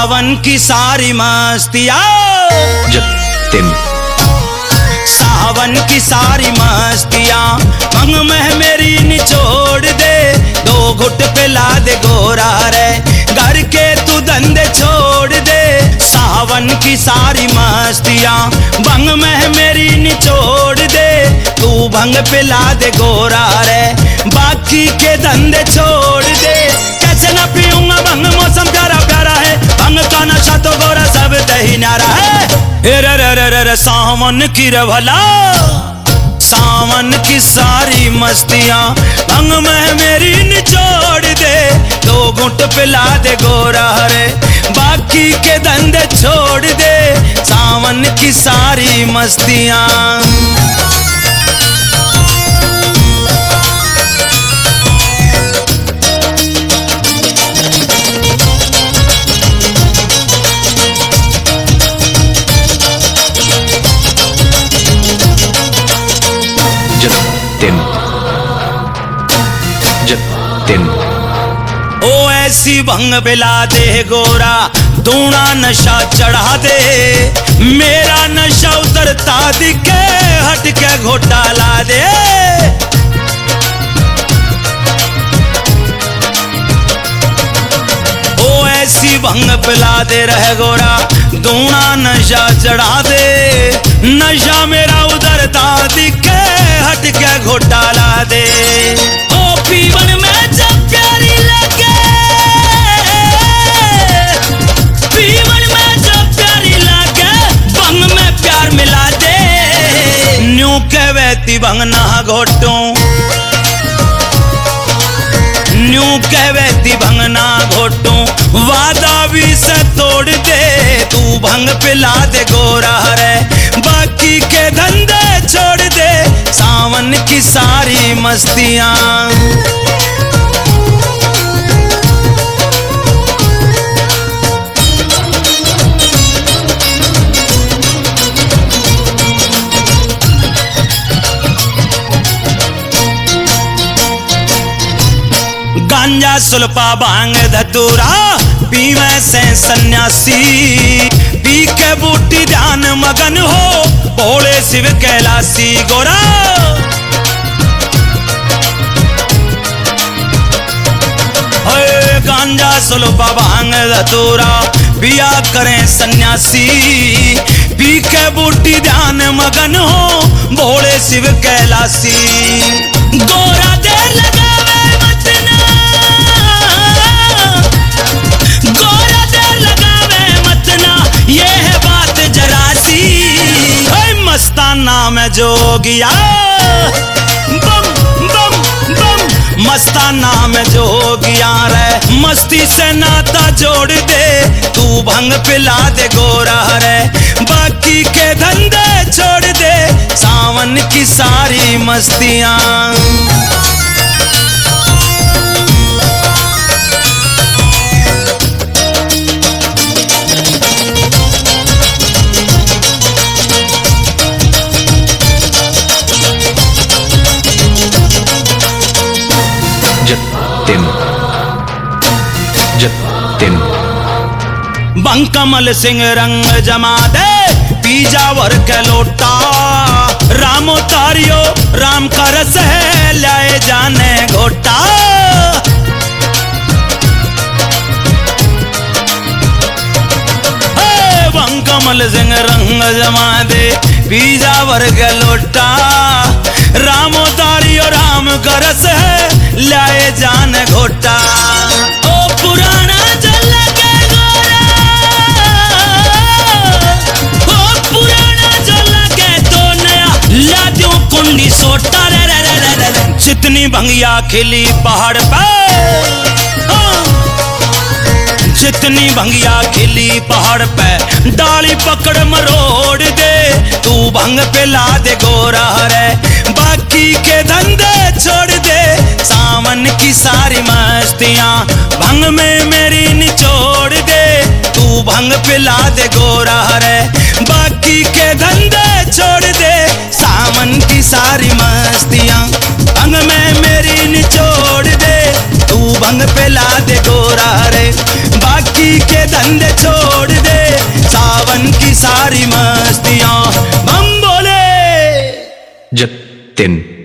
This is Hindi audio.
सावन की सारी मस्तियाँ सावन की सारी मस्तियाँ भंग में मेरी निचोड़ दे, दो घुट पिला दे गोरा रे, घर के तू धंधे छोड़ दे। सावन की सारी मस्तियाँ भंग में मेरी निचोड़ दे, तू भंग पिला दे गोरा रे, बाकी के धंधे छोड़ दे। कैसे न पीऊंगा भंग, मौसम प्यारा प्यारा है, भंग का नशा तो गोरा सब दही नारा है। सावन की रभला सावन की सारी मस्तियाँ भंग में मेरी निचोड़ दे, दो घुट पिला दे गोरा रे, बाकी के धंधे छोड़ दे। सावन की सारी मस्तियाँ ओ ऐसी भंग पिला दे गोरा, दूना नशा चढ़ा दे, मेरा नशा उतरता दिखे, हट के घोटा ला दे। ओ ऐसी भंग पिला दे रहे गोरा, दूना नशा चढ़ा दे, नशा मेरा उतरता दिखे, हट के घोटा ला दे। ओ पीवन में जब प्यारी लगे, पीवन में जब प्यारी लगे, भंग में प्यार मिला दे, न्यू के वैती भंग ना घोटूं, न्यू के वैती भंग ना घोटूं, वादा भी से तोड़ दे, तू भंग पिला दे गोरा रे, बाकी के धंधे छोड़ दे। सावन की सारी मस्तियाँ गांजा सुल्पा भांग धतूरा पीवे से सन्यासी, पी के बूटी ध्यान मगन हो, भोले शिव कैलासी गोरा। गांजा सुल्पा भांग धतूरा पिया करें सन्यासी, पी के बूटी ध्यान मगन हो, भोले शिव कैलासी। गोरा देर लगावे मत ना, गोरा देर लगावे मत ना, ये है बात जरा सी, मस्ताना में जोगिया बम बम बम, मस्ताना में जोगिया रे, मस्ती से नाता जोड़ दे, तू भंग पिला दे गोरा रे, बाकी के धंधे छोड़ दे। सावन की सारी मस्तियाँ बंकमल सिंह रंग जमा दे, पीजावर के लोटा, रामो तारियो राम का रस है, लाए जाने घोटा। बंकमल सिंह रंग जमा दे, पीजावर के लोटा, रामो तारियो राम का रस है, लाए जाने घोटा। ओ पुराना जल लगे गोरा, ओ पुराना जल लगे तो नया ला दूं कुंडी सोटा रे रे रे रे रे। जितनी भंगिया खिली पहाड़ पे, जितनी भंगिया खिली पहाड़ पे, डाली पकड़ मरोड़ दे, तू भंग पिला दे गोरा रे, बाकी के धंधे छोड़ दे। सावन की सारी मस्तियाँ भंग में मेरी निचोड़ दे, तू भंग पिला दे गोरा रे, बाकी के धंधे छोड़ दे। सावन की सारी मस्तियाँ भंग में मेरी निचोड़ दे, तू भंग पिला दे गोरा रे, बाकी के धंधे धंधे छोड़ दे, सावन की सारी मस्तियां बम बोले। जतिन।